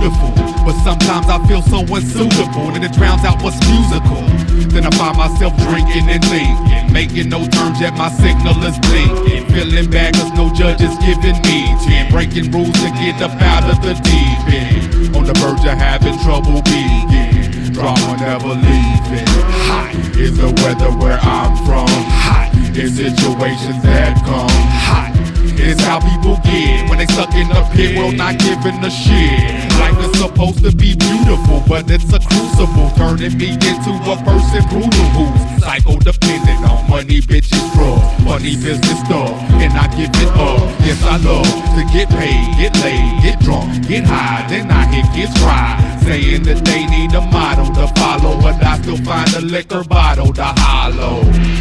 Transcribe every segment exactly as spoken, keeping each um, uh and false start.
beautiful, but sometimes I feel so unsuitable, and it drowns out what's musical. Then I find myself drinking and thinking, making no terms yet my signal is blinking. Feeling bad cause no judge is giving me ten, breaking rules to get up out of the deep end. On the verge of having trouble begin, drama never leaving. Hot is the weather where I'm from. Hot is situations that come. Hot is how people get when they stuck in the pit, world not giving a shit. Life is supposed to be beautiful, but it's a crucible, turning me into a person brutal who's psycho-dependent on money, bitches, drugs, funny business stuff. And I give it up, yes I love to get paid, get laid, get drunk, get high, then I hear kids cry, saying that they need a model to follow, but I still find a liquor bottle to hollow.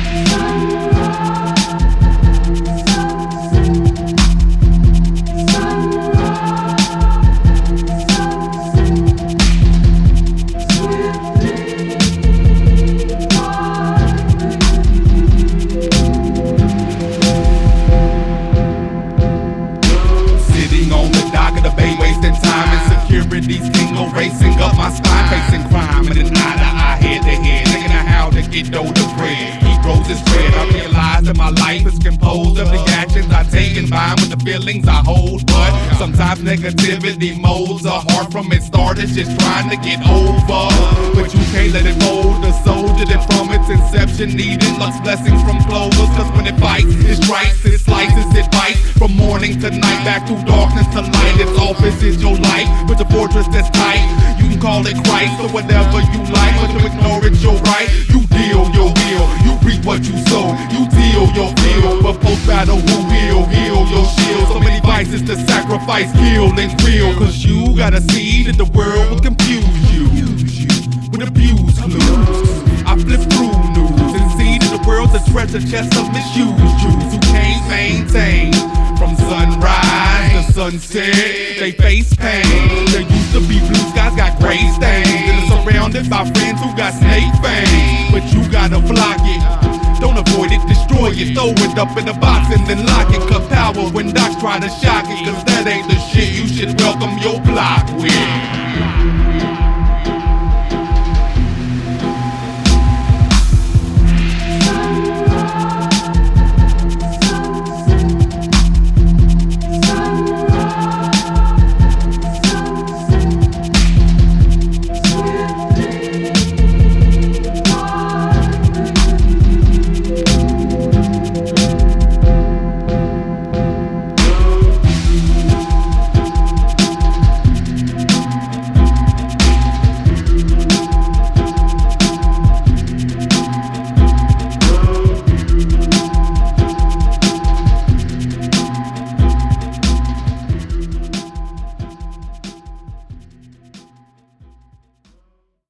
Securities tingle, racing up my spine, facing crime in an eye to eye, head to head, thinking of how to get dough to bread. He grows his bread. I realize that my life is composed of the actions I take and bind with the feelings I hold. But sometimes negativity molds a heart from its start. It's just trying to get over, but you can't let it mold the soldier that from its inception needed luck's blessings from clovers. Cause when it fights, it strikes, it slices, it bites from morning to night, back through darkness to light. Its office is your life, but the fortress that's tight. You can call it Christ or whatever you like, but to ignore it, you're right. You deal your will, you reap what you sow, you deal your field. But post battle, who will heal your shield? So many vices to sacrifice, kill and grill. Cause you gotta see that the world will confuse you with abuse clues. I flip through news and see that the world's a treasure chest of misused Jews who can't maintain. From sunrise to sunset, they face pain. There used to be blue skies, got gray stains, and it's surrounded by friends who got snake fangs. But you gotta block it, don't avoid it, destroy it, throw it up in a box and then lock it. Cut power when docs try to shock it, cause that ain't the shit you should welcome your block with.